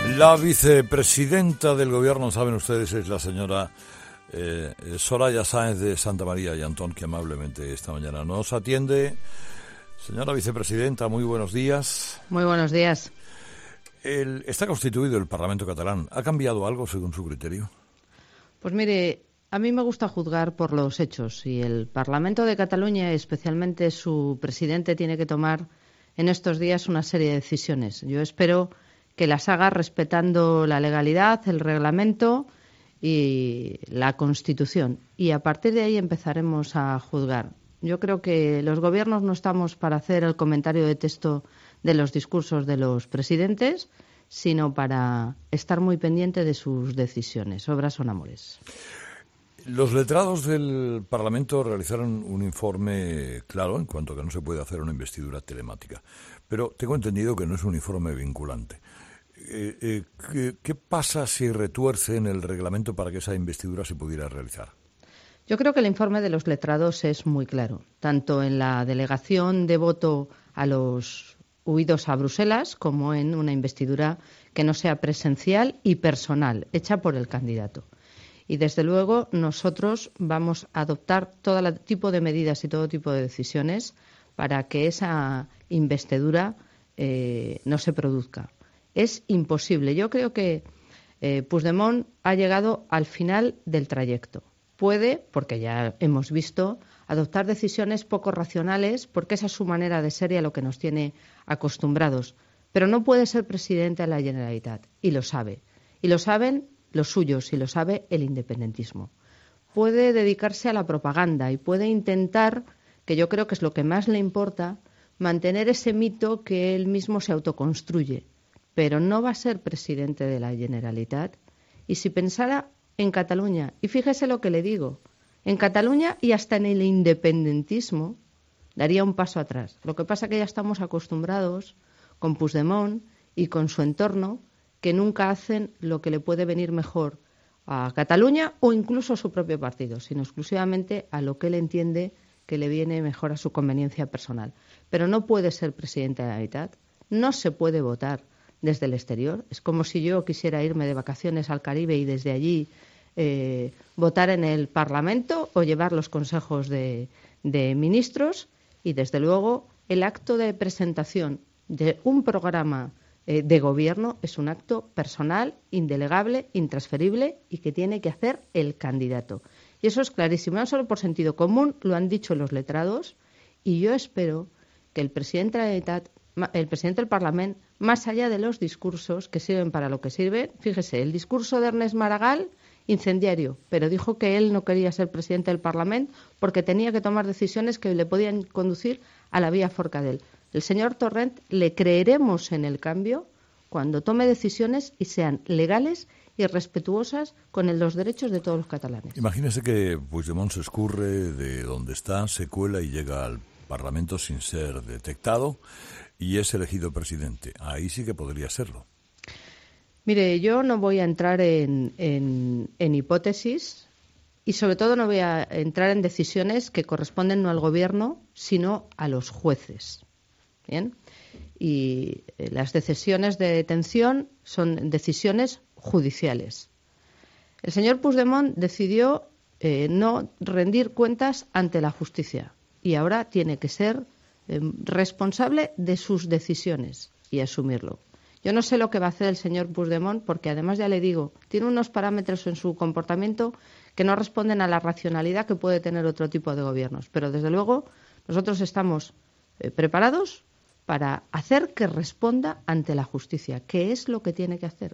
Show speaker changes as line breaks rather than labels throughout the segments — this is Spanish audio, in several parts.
La vicepresidenta del gobierno, saben ustedes, es la señora Soraya Sáenz de Santamaría y Antón, que amablemente esta mañana nos atiende. Señora vicepresidenta, muy buenos días.
Muy buenos días.
Está constituido el Parlamento catalán. ¿Ha cambiado algo según su criterio?
Pues mire, a mí me gusta juzgar por los hechos y el Parlamento de Cataluña, especialmente su presidente, tiene que tomar en estos días una serie de decisiones. Yo espero que las haga respetando la legalidad, el reglamento y la Constitución. Y a partir de ahí empezaremos a juzgar. Yo creo que los gobiernos no estamos para hacer el comentario de texto de los discursos de los presidentes, sino para estar muy pendiente de sus decisiones. Obras son amores.
Los letrados del Parlamento realizaron un informe claro en cuanto a que no se puede hacer una investidura telemática. Pero tengo entendido que no es un informe vinculante. ¿Qué pasa si retuercen el reglamento para que esa investidura se pudiera realizar?
Yo creo que el informe de los letrados es muy claro, tanto en la delegación de voto a los huidos a Bruselas como en una investidura que no sea presencial y personal, hecha por el candidato. Y, desde luego, nosotros vamos a adoptar todo tipo de medidas y todo tipo de decisiones para que esa investidura no se produzca. Es imposible. Yo creo que Puigdemont ha llegado al final del trayecto. Puede, porque ya hemos visto, adoptar decisiones poco racionales, porque esa es su manera de ser y a lo que nos tiene acostumbrados. Pero no puede ser presidente de la Generalitat, y lo sabe. Y lo saben los suyos, y lo sabe el independentismo. Puede dedicarse a la propaganda y puede intentar, que yo creo que es lo que más le importa, mantener ese mito que él mismo se autoconstruye. Pero no va a ser presidente de la Generalitat. Y si pensara en Cataluña, y fíjese lo que le digo, en Cataluña y hasta en el independentismo, daría un paso atrás. Lo que pasa es que ya estamos acostumbrados con Puigdemont y con su entorno, que nunca hacen lo que le puede venir mejor a Cataluña o incluso a su propio partido, sino exclusivamente a lo que él entiende que le viene mejor a su conveniencia personal. Pero no puede ser presidente de la Generalitat, no se puede votar desde el exterior. Es como si yo quisiera irme de vacaciones al Caribe y desde allí votar en el Parlamento o llevar los consejos de ministros, y, desde luego, el acto de presentación de un programa de gobierno es un acto personal, indelegable, intransferible y que tiene que hacer el candidato. Y eso es clarísimo, no solo por sentido común, lo han dicho los letrados, y yo espero que el presidente de la Generalitat, el presidente del Parlamento, más allá de los discursos que sirven para lo que sirven, fíjese, el discurso de Ernest Maragall, incendiario, pero dijo que él no quería ser presidente del Parlamento porque tenía que tomar decisiones que le podían conducir a la vía Forcadell. El señor Torrent le creeremos en el cambio cuando tome decisiones y sean legales y respetuosas con los derechos de todos los catalanes.
Imagínese que Puigdemont se escurre de donde está, se cuela y llega al Parlamento sin ser detectado y es elegido presidente. Ahí sí que podría serlo.
Mire, yo no voy a entrar en hipótesis y, sobre todo, no voy a entrar en decisiones que corresponden no al Gobierno, sino a los jueces. ¿Bien? Y las decisiones de detención son decisiones judiciales. El señor Puigdemont decidió no rendir cuentas ante la justicia y ahora tiene que ser responsable de sus decisiones y asumirlo. Yo no sé lo que va a hacer el señor Puigdemont porque, además, ya le digo, tiene unos parámetros en su comportamiento que no responden a la racionalidad que puede tener otro tipo de gobiernos. Pero, desde luego, nosotros estamos preparados para hacer que responda ante la justicia, que es lo que tiene que hacer.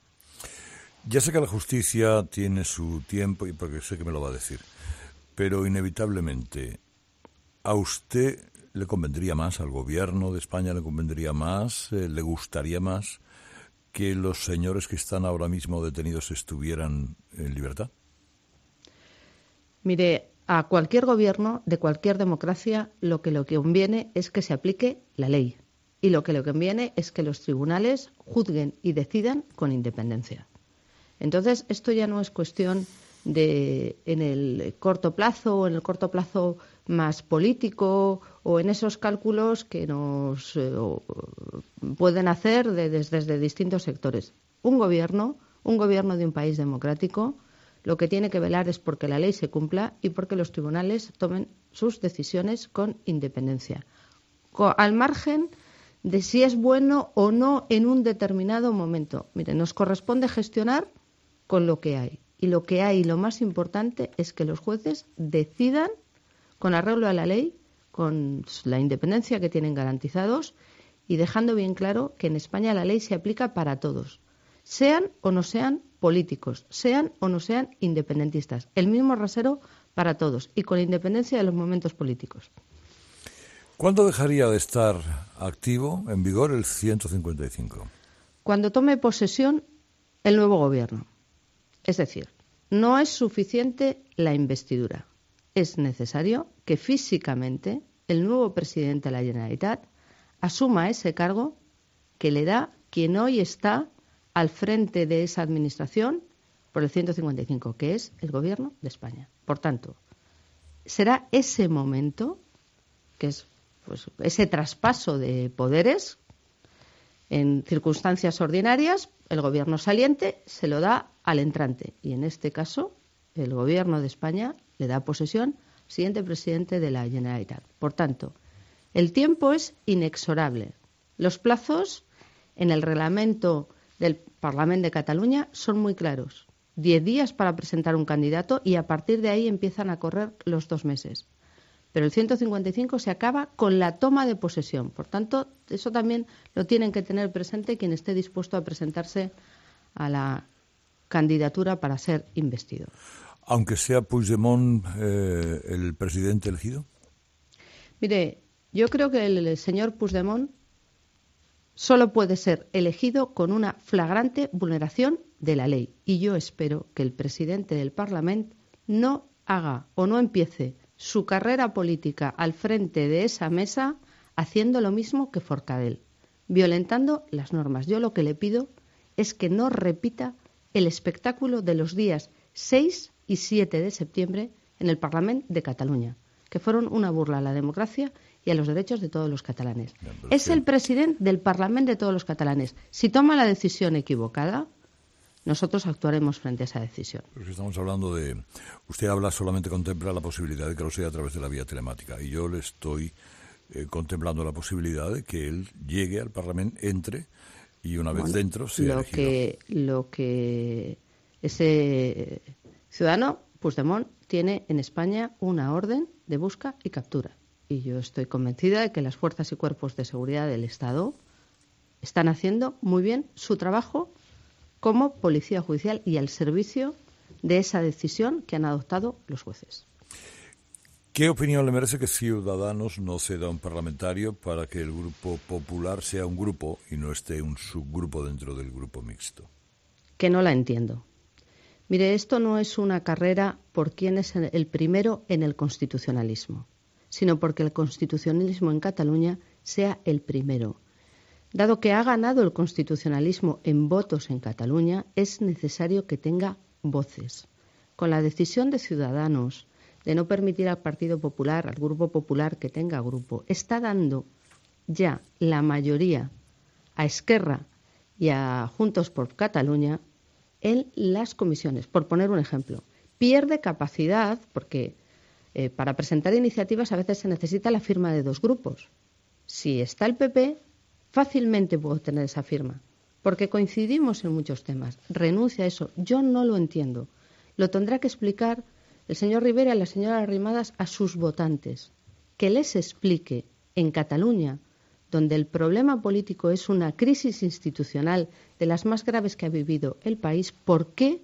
Ya sé que la justicia tiene su tiempo, y porque sé que me lo va a decir, pero inevitablemente, ¿a usted le convendría más, al gobierno de España le convendría más, le gustaría más que los señores que están ahora mismo detenidos estuvieran en libertad?
Mire, a cualquier gobierno de cualquier democracia lo que le conviene es que se aplique la ley y lo que le conviene es que los tribunales juzguen y decidan con independencia. Entonces, esto ya no es cuestión de en el corto plazo o en el corto plazo más político o en esos cálculos que nos pueden hacer desde distintos sectores. Un gobierno de un país democrático, lo que tiene que velar es porque la ley se cumpla y porque los tribunales tomen sus decisiones con independencia, al margen de si es bueno o no en un determinado momento. Mire, nos corresponde gestionar con lo que hay. Y lo que hay, lo más importante, es que los jueces decidan con arreglo a la ley, con la independencia que tienen garantizados y dejando bien claro que en España la ley se aplica para todos, sean o no sean políticos, sean o no sean independentistas. El mismo rasero para todos y con independencia de los momentos políticos.
¿Cuándo dejaría de estar activo, en vigor, el 155?
Cuando tome posesión el nuevo gobierno. Es decir, no es suficiente la investidura. Es necesario que físicamente el nuevo presidente de la Generalitat asuma ese cargo que le da quien hoy está al frente de esa administración por el 155, que es el Gobierno de España. Por tanto, será ese momento, que es ese traspaso de poderes, en circunstancias ordinarias, el Gobierno saliente se lo da al entrante. Y en este caso, el Gobierno de España le da posesión al siguiente presidente de la Generalitat. Por tanto, el tiempo es inexorable. Los plazos en el reglamento del Parlament de Cataluña son muy claros. 10 días para presentar un candidato y a partir de ahí empiezan a correr los 2 meses. Pero el 155 se acaba con la toma de posesión. Por tanto, eso también lo tienen que tener presente quien esté dispuesto a presentarse a la candidatura para ser investido.
Aunque sea Puigdemont el presidente elegido.
Mire, yo creo que el señor Puigdemont solo puede ser elegido con una flagrante vulneración de la ley. Y yo espero que el presidente del Parlamento no haga o no empiece su carrera política al frente de esa mesa haciendo lo mismo que Forcadell, violentando las normas. Yo lo que le pido es que no repita el espectáculo de los días 6 y 7 de septiembre en el Parlament de Cataluña, que fueron una burla a la democracia y a los derechos de todos los catalanes. Es el presidente del Parlament de todos los catalanes. Si toma la decisión equivocada, nosotros actuaremos frente a esa decisión.
Pues estamos hablando de... Usted solamente contempla la posibilidad de que lo sea a través de la vía telemática. Y yo le estoy contemplando la posibilidad de que él llegue al Parlamento, entre y una vez dentro sea elegido.
Lo que ese ciudadano, Puigdemont, tiene en España una orden de busca y captura. Y yo estoy convencida de que las fuerzas y cuerpos de seguridad del Estado están haciendo muy bien su trabajo como policía judicial y al servicio de esa decisión que han adoptado los jueces.
¿Qué opinión le merece que Ciudadanos no ceda a un parlamentario para que el Grupo Popular sea un grupo y no esté un subgrupo dentro del grupo mixto?
Que no la entiendo. Mire, esto no es una carrera por quién es el primero en el constitucionalismo, sino porque el constitucionalismo en Cataluña sea el primero. Dado que ha ganado el constitucionalismo en votos en Cataluña, es necesario que tenga voces. Con la decisión de Ciudadanos de no permitir al Partido Popular, al Grupo Popular, que tenga grupo, está dando ya la mayoría a Esquerra y a Juntos por Cataluña en las comisiones. Por poner un ejemplo, pierde capacidad porque para presentar iniciativas a veces se necesita la firma de 2 grupos. Si está el PP, fácilmente puedo tener esa firma, porque coincidimos en muchos temas. Renuncia a eso. Yo no lo entiendo. Lo tendrá que explicar el señor Rivera y la señora Arrimadas a sus votantes. Que les explique en Cataluña, donde el problema político es una crisis institucional de las más graves que ha vivido el país, por qué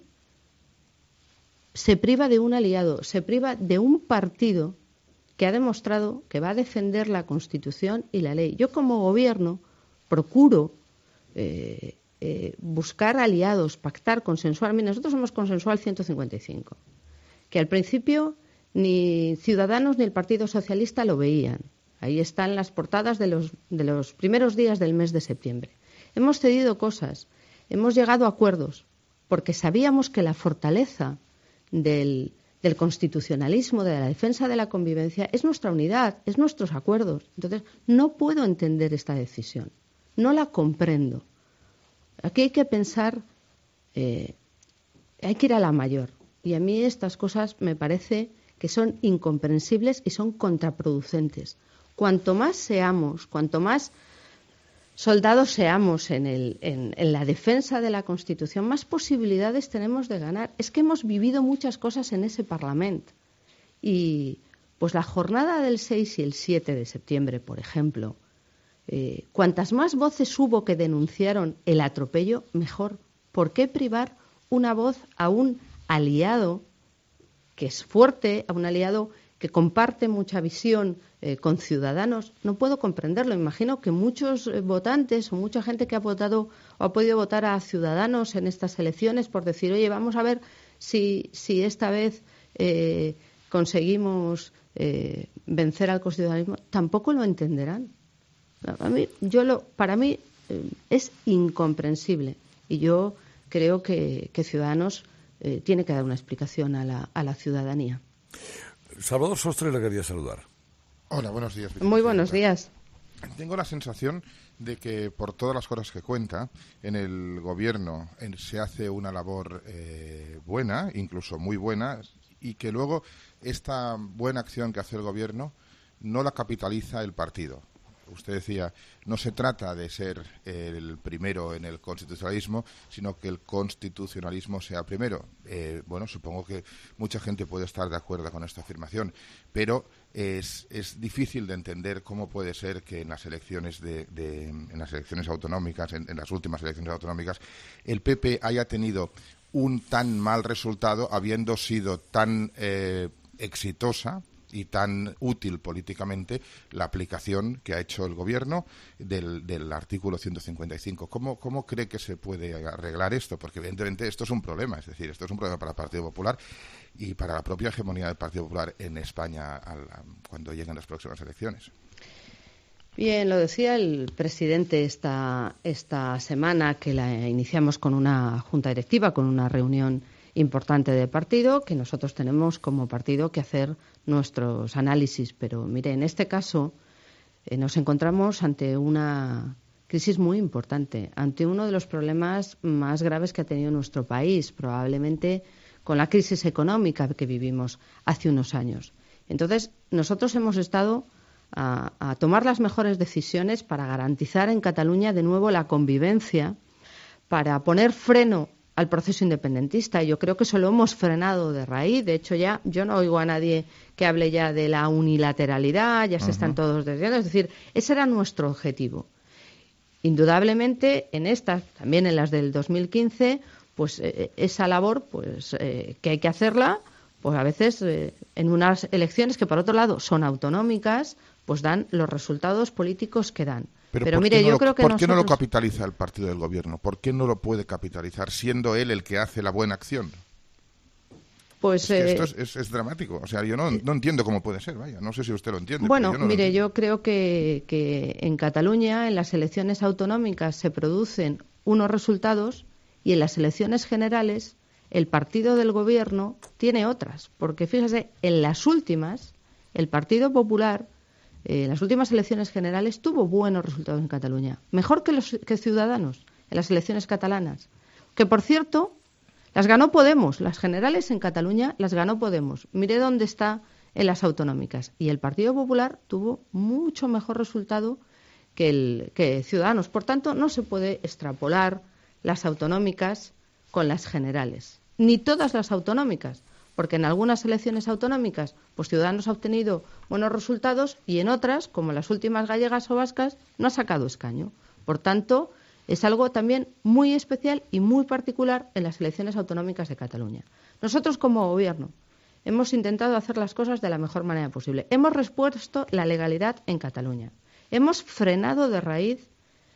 se priva de un aliado, se priva de un partido que ha demostrado que va a defender la Constitución y la ley. Yo como gobierno procuro buscar aliados, pactar, consensuar. Mira, nosotros hemos consensuado el 155, que al principio ni Ciudadanos ni el Partido Socialista lo veían. Ahí están las portadas de los primeros días del mes de septiembre. Hemos cedido cosas, hemos llegado a acuerdos, porque sabíamos que la fortaleza del del constitucionalismo, de la defensa de la convivencia, es nuestra unidad, es nuestros acuerdos. Entonces, no puedo entender esta decisión, no la comprendo. Aquí hay que pensar, hay que ir a la mayor. Y a mí estas cosas me parece que son incomprensibles y son contraproducentes. Cuanto más seamos, cuanto más soldados seamos en la defensa de la Constitución, más posibilidades tenemos de ganar. Es que hemos vivido muchas cosas en ese Parlamento. Y pues la jornada del 6 y el 7 de septiembre, por ejemplo, cuantas más voces hubo que denunciaron el atropello, mejor. ¿Por qué privar una voz a un aliado que es fuerte, a un aliado que comparte mucha visión con Ciudadanos? No puedo comprenderlo. Imagino que muchos votantes o mucha gente que ha votado o ha podido votar a Ciudadanos en estas elecciones por decir, oye, vamos a ver si esta vez conseguimos vencer al constitucionalismo, tampoco lo entenderán. Para mí es incomprensible y yo creo que Ciudadanos tiene que dar una explicación a la ciudadanía.
Salvador Sostre le quería saludar.
Hola, buenos días.
Muy buenos días.
Tengo la sensación de que por todas las cosas que cuenta, en el gobierno se hace una labor buena, incluso muy buena, y que luego esta buena acción que hace el gobierno no la capitaliza el partido. Usted decía, no se trata de ser el primero en el constitucionalismo, sino que el constitucionalismo sea primero. Bueno, supongo que mucha gente puede estar de acuerdo con esta afirmación, pero es difícil de entender cómo puede ser que en las elecciones en las elecciones autonómicas, en las últimas elecciones autonómicas, el PP haya tenido un tan mal resultado, habiendo sido tan exitosa y tan útil políticamente la aplicación que ha hecho el gobierno del artículo 155. ¿Cómo cree que se puede arreglar esto? Porque evidentemente esto es un problema, es decir, esto es un problema para el Partido Popular y para la propia hegemonía del Partido Popular en España cuando lleguen las próximas elecciones.
Bien, lo decía el presidente esta semana, que la iniciamos con una junta directiva, con una reunión importante de partido, que nosotros tenemos como partido que hacer nuestros análisis. Pero mire, en este caso nos encontramos ante una crisis muy importante, ante uno de los problemas más graves que ha tenido nuestro país, probablemente con la crisis económica que vivimos hace unos años. Entonces, nosotros hemos estado a tomar las mejores decisiones para garantizar en Cataluña de nuevo la convivencia, para poner freno al proceso independentista. Yo creo que eso lo hemos frenado de raíz. De hecho, ya yo no oigo a nadie que hable ya de la unilateralidad, ya se están todos desviando. Es decir, ese era nuestro objetivo. Indudablemente, en estas, también en las del 2015, pues esa labor pues que hay que hacerla, pues a veces en unas elecciones que, por otro lado, son autonómicas, pues dan los resultados políticos que dan. Pero mire, yo creo que
¿por qué no lo capitaliza el partido del gobierno? ¿Por qué no lo puede capitalizar siendo él el que hace la buena acción?
Pues
esto es dramático. O sea, yo no entiendo cómo puede ser, vaya. No sé si usted lo entiende.
Bueno,
pero
mire, yo creo que en Cataluña, en las elecciones autonómicas, se producen unos resultados y en las elecciones generales el partido del gobierno tiene otras. Porque fíjese, en las últimas, el Partido Popular, en las últimas elecciones generales, tuvo buenos resultados en Cataluña. Mejor que Ciudadanos en las elecciones catalanas. Que, por cierto, las ganó Podemos. Las generales en Cataluña las ganó Podemos. Mire dónde está en las autonómicas. Y el Partido Popular tuvo mucho mejor resultado que Ciudadanos. Por tanto, no se puede extrapolar las autonómicas con las generales. Ni todas las autonómicas. Porque en algunas elecciones autonómicas, pues Ciudadanos ha obtenido buenos resultados y en otras, como las últimas gallegas o vascas, no ha sacado escaño. Por tanto, es algo también muy especial y muy particular en las elecciones autonómicas de Cataluña. Nosotros, como Gobierno, hemos intentado hacer las cosas de la mejor manera posible. Hemos repuesto la legalidad en Cataluña. Hemos frenado de raíz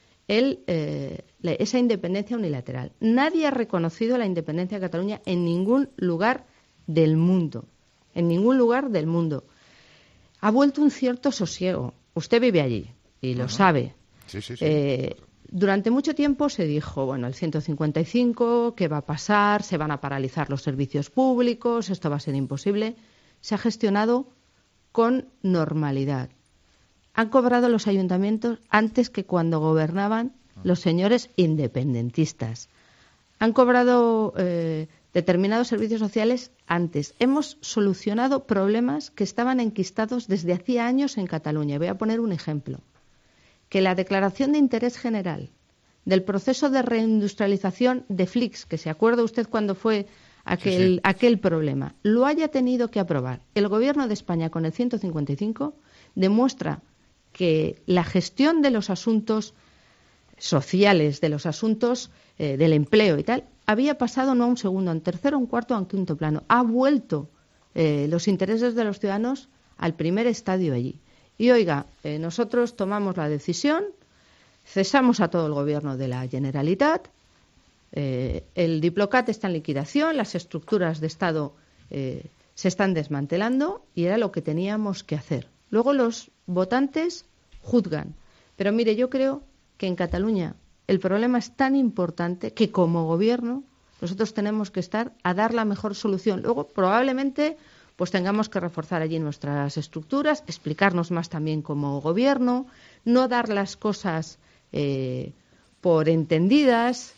esa independencia unilateral. Nadie ha reconocido la independencia de Cataluña en ningún lugar del mundo. En ningún lugar del mundo. Ha vuelto un cierto sosiego. Usted vive allí y lo sabe.
Sí.
Durante mucho tiempo se dijo, bueno, el 155, ¿qué va a pasar? Se van a paralizar los servicios públicos, esto va a ser imposible. Se ha gestionado con normalidad. Han cobrado los ayuntamientos antes que cuando gobernaban los señores independentistas. Han cobrado determinados servicios sociales antes. Hemos solucionado problemas que estaban enquistados desde hacía años en Cataluña. Voy a poner un ejemplo. Que la declaración de interés general del proceso de reindustrialización de Flix, que se acuerda usted cuando fue aquel problema, lo haya tenido que aprobar el Gobierno de España con el 155, demuestra que la gestión de los asuntos sociales, de los asuntos del empleo y tal, había pasado no a un segundo, a un tercero, a un cuarto, a un quinto plano. Ha vuelto los intereses de los ciudadanos al primer estadio allí. Y oiga, nosotros tomamos la decisión, cesamos a todo el gobierno de la Generalitat, el Diplocat está en liquidación, las estructuras de Estado se están desmantelando y era lo que teníamos que hacer. Luego los votantes juzgan. Pero mire, yo creo que en Cataluña el problema es tan importante que como gobierno nosotros tenemos que estar a dar la mejor solución. Luego probablemente pues tengamos que reforzar allí nuestras estructuras, explicarnos más también como gobierno, no dar las cosas por entendidas.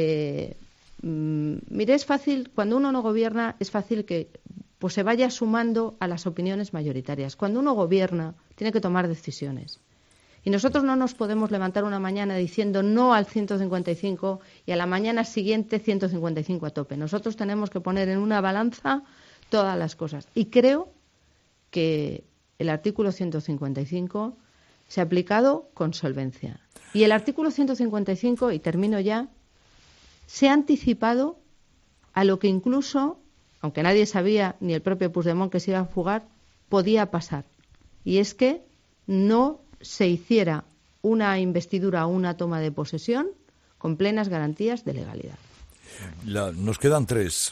Mire, es fácil, cuando uno no gobierna, es fácil que pues se vaya sumando a las opiniones mayoritarias. Cuando uno gobierna, tiene que tomar decisiones. Y nosotros no nos podemos levantar una mañana diciendo no al 155 y a la mañana siguiente 155 a tope. Nosotros tenemos que poner en una balanza todas las cosas. Y creo que el artículo 155 se ha aplicado con solvencia. Y el artículo 155, y termino ya, se ha anticipado a lo que incluso, aunque nadie sabía, ni el propio Puigdemont que se iba a fugar, podía pasar. Y es que no se hiciera una investidura o una toma de posesión con plenas garantías de legalidad.
Nos quedan tres.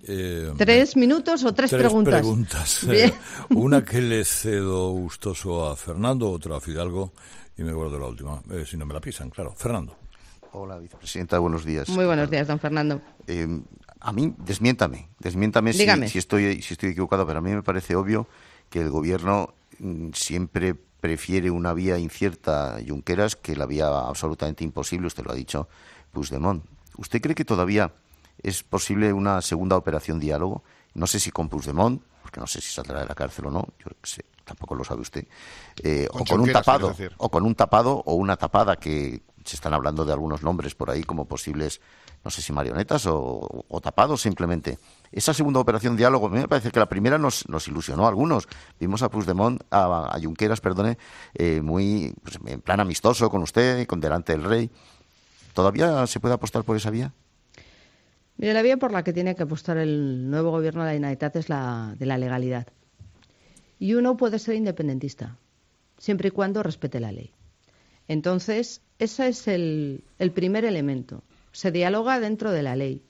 3 minutos o tres preguntas.
Una que le cedo gustoso a Fernando, otra a Fidalgo y me guardo la última, si no me la pisan, claro. Fernando.
Hola, vicepresidenta, buenos días.
Muy buenos días, don Fernando.
A mí, desmiéntame si estoy equivocado, pero a mí me parece obvio que el Gobierno siempre prefiere una vía incierta, Junqueras, que la vía absolutamente imposible, usted lo ha dicho, Puigdemont. ¿Usted cree que todavía es posible una segunda operación diálogo? No sé si con Puigdemont, porque no sé si saldrá de la cárcel o no, yo sé, tampoco lo sabe usted, o con un tapado o una tapada, que se están hablando de algunos nombres por ahí como posibles, no sé si marionetas o tapados simplemente. Esa segunda operación diálogo, a mí me parece que la primera nos ilusionó a algunos. Vimos a Puigdemont, a Junqueras, muy pues, en plan amistoso con usted, con delante del rey. ¿Todavía se puede apostar por esa vía?
Mire, la vía por la que tiene que apostar el nuevo gobierno de la Generalitat es la de la legalidad. Y uno puede ser independentista, siempre y cuando respete la ley. Entonces, ese es el primer elemento. Se dialoga dentro de la ley.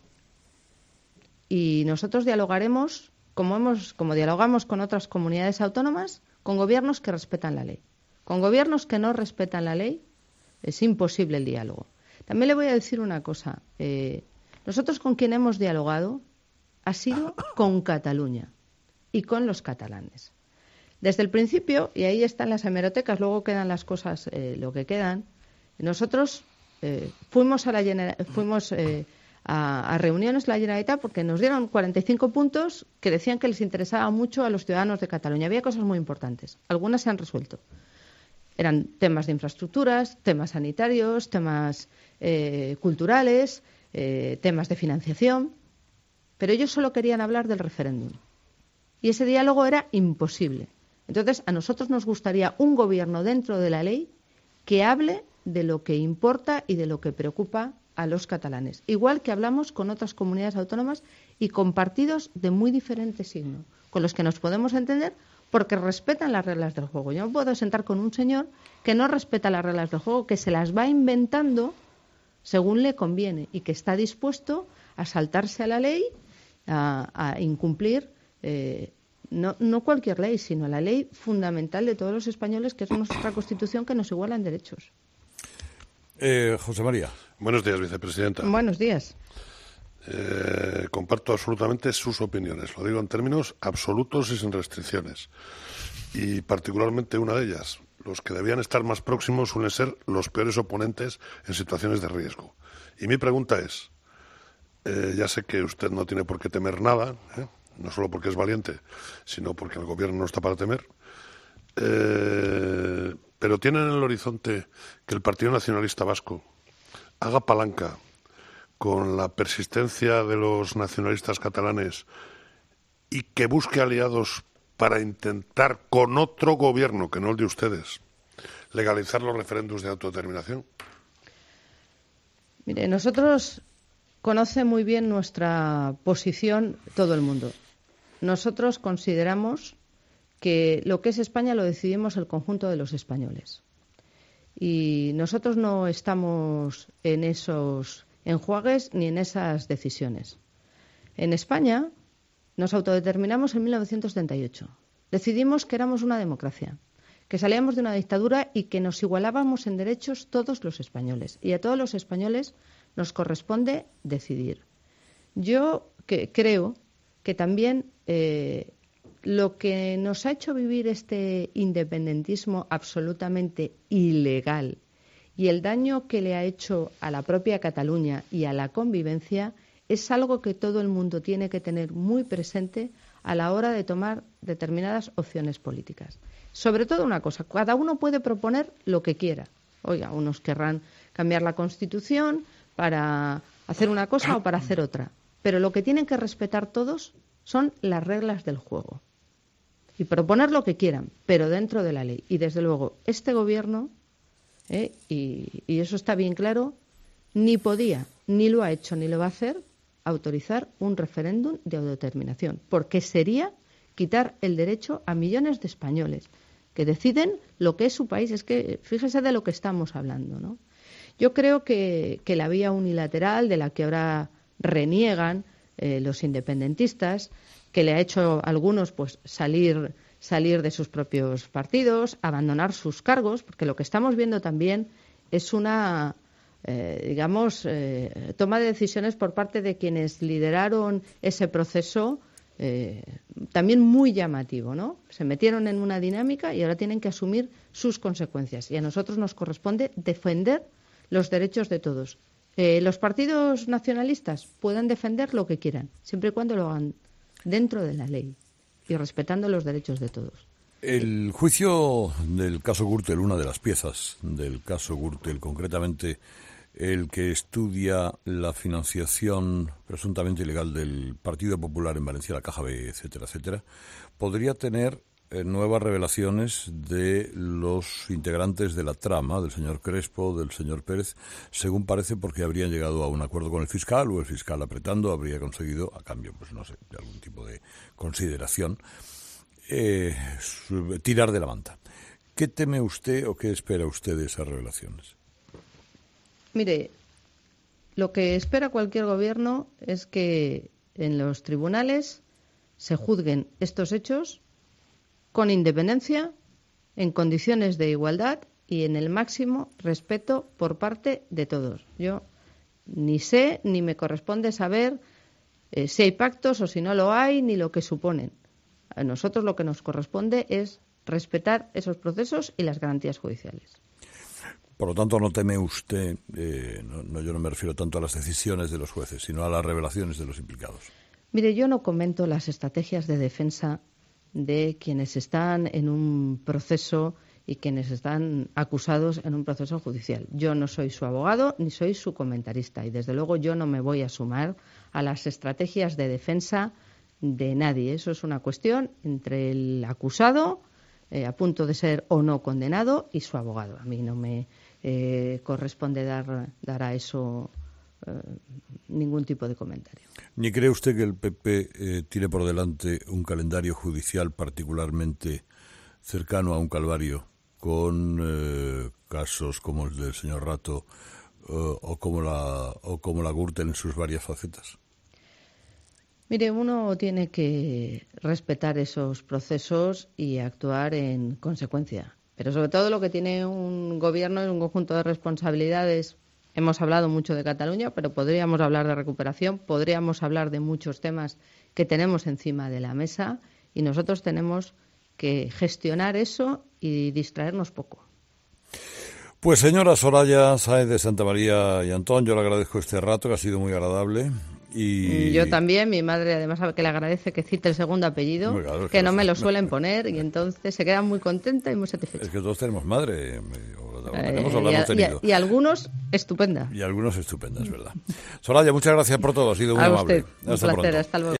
Y nosotros dialogaremos, como dialogamos con otras comunidades autónomas, con gobiernos que respetan la ley. Con gobiernos que no respetan la ley es imposible el diálogo. También le voy a decir una cosa. Nosotros con quien hemos dialogado ha sido con Cataluña y con los catalanes. Desde el principio, y ahí están las hemerotecas, luego quedan las cosas, lo que quedan, nosotros fuimos a reuniones de la Generalitat porque nos dieron 45 puntos que decían que les interesaba mucho a los ciudadanos de Cataluña. Había cosas muy importantes. Algunas se han resuelto. Eran temas de infraestructuras, temas sanitarios, temas culturales, temas de financiación. Pero ellos solo querían hablar del referéndum. Y ese diálogo era imposible. Entonces, a nosotros nos gustaría un gobierno dentro de la ley que hable de lo que importa y de lo que preocupa a los catalanes. Igual que hablamos con otras comunidades autónomas y con partidos de muy diferente signo, con los que nos podemos entender porque respetan las reglas del juego. Yo no puedo sentar con un señor que no respeta las reglas del juego, que se las va inventando según le conviene y que está dispuesto a saltarse a la ley, a incumplir no cualquier ley, sino la ley fundamental de todos los españoles, que es nuestra Constitución, que nos iguala en derechos.
José María.
Buenos días, vicepresidenta.
Buenos días.
Comparto absolutamente sus opiniones. Lo digo en términos absolutos y sin restricciones. Y particularmente una de ellas. Los que debían estar más próximos suelen ser los peores oponentes en situaciones de riesgo. Y mi pregunta es, ya sé que usted no tiene por qué temer nada, no solo porque es valiente, sino porque el gobierno no está para temer, pero ¿tiene en el horizonte que el Partido Nacionalista Vasco haga palanca con la persistencia de los nacionalistas catalanes y que busque aliados para intentar, con otro gobierno que no el de ustedes, legalizar los referéndums de autodeterminación?
Mire, nosotros conoce muy bien nuestra posición todo el mundo. Nosotros consideramos que lo que es España lo decidimos el conjunto de los españoles. Y nosotros no estamos en esos enjuagues ni en esas decisiones. En España nos autodeterminamos en 1978. Decidimos que éramos una democracia, que salíamos de una dictadura y que nos igualábamos en derechos todos los españoles. Y a todos los españoles nos corresponde decidir. Yo creo que también lo que nos ha hecho vivir este independentismo absolutamente ilegal y el daño que le ha hecho a la propia Cataluña y a la convivencia es algo que todo el mundo tiene que tener muy presente a la hora de tomar determinadas opciones políticas. Sobre todo una cosa, cada uno puede proponer lo que quiera. Oiga, unos querrán cambiar la Constitución para hacer una cosa o para hacer otra. Pero lo que tienen que respetar todos son las reglas del juego. Y proponer lo que quieran, pero dentro de la ley. Y desde luego, este gobierno, y eso está bien claro, ni podía, ni lo ha hecho, ni lo va a hacer, autorizar un referéndum de autodeterminación. Porque sería quitar el derecho a millones de españoles que deciden lo que es su país. Es que fíjese de lo que estamos hablando, ¿no? Yo creo que la vía unilateral de la que ahora reniegan los independentistas, que le ha hecho a algunos pues salir de sus propios partidos, abandonar sus cargos, porque lo que estamos viendo también es una toma de decisiones por parte de quienes lideraron ese proceso también muy llamativo, ¿no? Se metieron en una dinámica y ahora tienen que asumir sus consecuencias. Y a nosotros nos corresponde defender los derechos de todos. Los partidos nacionalistas pueden defender lo que quieran, siempre y cuando lo hagan dentro de la ley y respetando los derechos de todos.
El juicio del caso Gürtel, una de las piezas del caso Gürtel, concretamente el que estudia la financiación presuntamente ilegal del Partido Popular en Valencia, la Caja B, etcétera, etcétera, podría tener nuevas revelaciones de los integrantes de la trama, del señor Crespo, del señor Pérez, según parece porque habrían llegado a un acuerdo con el fiscal, o el fiscal apretando habría conseguido, a cambio, pues no sé, de algún tipo de consideración, tirar de la manta. ¿Qué teme usted o qué espera usted de esas revelaciones?
Mire, lo que espera cualquier gobierno es que en los tribunales se juzguen estos hechos con independencia, en condiciones de igualdad y en el máximo respeto por parte de todos. Yo ni sé ni me corresponde saber si hay pactos o si no lo hay, ni lo que suponen. A nosotros lo que nos corresponde es respetar esos procesos y las garantías judiciales.
Por lo tanto, no teme usted, yo no me refiero tanto a las decisiones de los jueces, sino a las revelaciones de los implicados.
Mire, yo no comento las estrategias de defensa de quienes están en un proceso y quienes están acusados en un proceso judicial. Yo no soy su abogado ni soy su comentarista y, desde luego, yo no me voy a sumar a las estrategias de defensa de nadie. Eso es una cuestión entre el acusado, a punto de ser o no condenado, y su abogado. A mí no me corresponde dar a eso ningún tipo de comentario.
¿Ni cree usted que el PP tiene por delante un calendario judicial particularmente cercano a un calvario, con casos como el del señor Rato o como la Gürtel en sus varias facetas?
Mire, uno tiene que respetar esos procesos y actuar en consecuencia. Pero sobre todo lo que tiene un gobierno es un conjunto de responsabilidades. Hemos hablado mucho de Cataluña, pero podríamos hablar de recuperación, podríamos hablar de muchos temas que tenemos encima de la mesa y nosotros tenemos que gestionar eso y distraernos poco.
Pues señora Soraya Sáez de Santamaría y Antón, yo le agradezco este rato que ha sido muy agradable. Y
yo también, mi madre además sabe que le agradece que cite el segundo apellido, claro, que no me lo suelen poner y entonces se queda muy contenta y muy satisfecha.
Es que todos tenemos madre,
y algunos estupenda.
Y algunos estupendas, ¿verdad? Soraya, muchas gracias por todo, ha sido muy amable.
Usted, un placer, hasta luego.